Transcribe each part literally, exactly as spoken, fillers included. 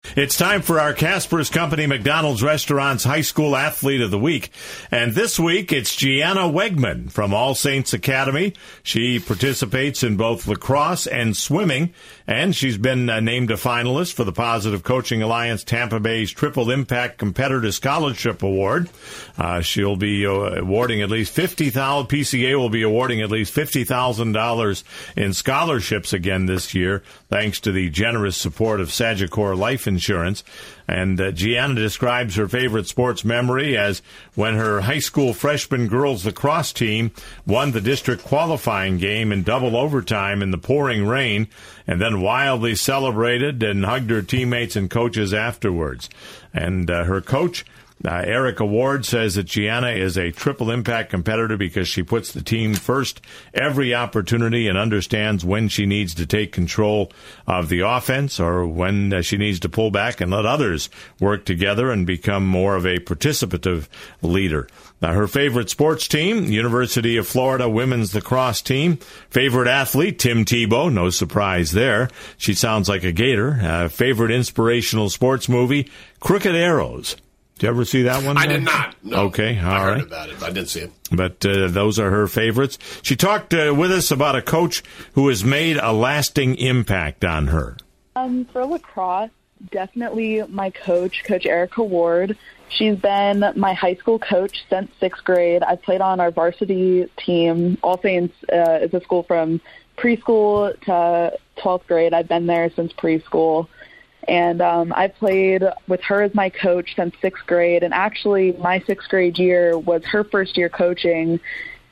It's time for our Casper's Company McDonald's Restaurant's High School Athlete of the Week. And this week, it's Gianna Wegman from All Saints Academy. She participates in both lacrosse and swimming, and she's been uh, named a finalist for the Positive Coaching Alliance Tampa Bay's Triple Impact Competitor Scholarship Award. Uh, she'll be uh, awarding at least fifty thousand dollars. P C A will be awarding at least fifty thousand dollars in scholarships again this year, thanks to the generous support of Sagicor Life Insurance. And uh, Gianna describes her favorite sports memory as when her high school freshman girls lacrosse team won the district qualifying game in double overtime in the pouring rain, and then wildly celebrated and hugged her teammates and coaches afterwards. And uh, her coach, Uh, Erica Ward, says that Gianna is a triple impact competitor because she puts the team first every opportunity and understands when she needs to take control of the offense or when uh, she needs to pull back and let others work together and become more of a participative leader. Now, her favorite sports team, University of Florida women's lacrosse team. Favorite athlete, Tim Tebow. No surprise there. She sounds like a Gator. Uh, favorite inspirational sports movie, Crooked Arrows. Did you ever see that one? I did not. No. Okay, all I heard right. about it. I did see it. But uh, those are her favorites. She talked uh, with us about a coach who has made a lasting impact on her. Um, for lacrosse, definitely my coach, Coach Erica Ward. She's been my high school coach since sixth grade. I played on our varsity team. All Saints uh, is a school from preschool to twelfth grade. I've been there since preschool. And um, I played with her as my coach since sixth grade. And actually, my sixth grade year was her first year coaching.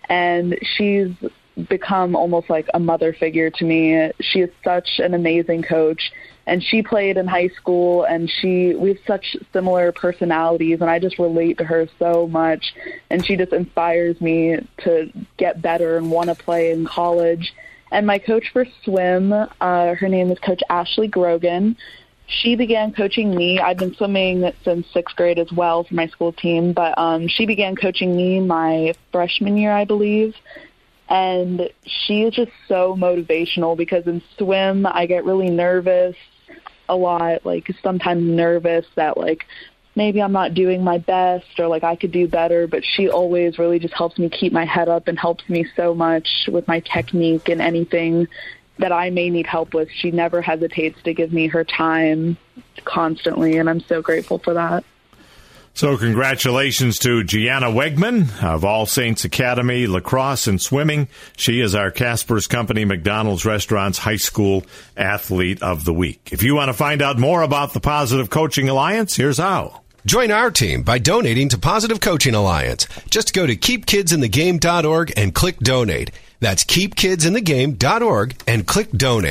And she's become almost like a mother figure to me. She is such an amazing coach. And she played in high school, and she we have such similar personalities, and I just relate to her so much. And she just inspires me to get better and want to play in college. And my coach for swim, uh, her name is Coach Ashley Grogan. She began coaching me. I've been swimming since sixth grade as well for my school team, but um, she began coaching me my freshman year, I believe. And she is just so motivational because in swim, I get really nervous a lot, like sometimes nervous that like maybe I'm not doing my best or like I could do better, but she always really just helps me keep my head up and helps me so much with my technique and anything that I may need help with. She never hesitates to give me her time constantly, and I'm so grateful for that. So congratulations to Gianna Wegman of All Saints Academy, lacrosse and swimming. She is our Casper's Company McDonald's Restaurant's High School Athlete of the Week. If you want to find out more about the Positive Coaching Alliance, here's how. Join our team by donating to Positive Coaching Alliance. Just go to keep kids in the game dot org and click donate. That's keep kids in the game dot org and click donate.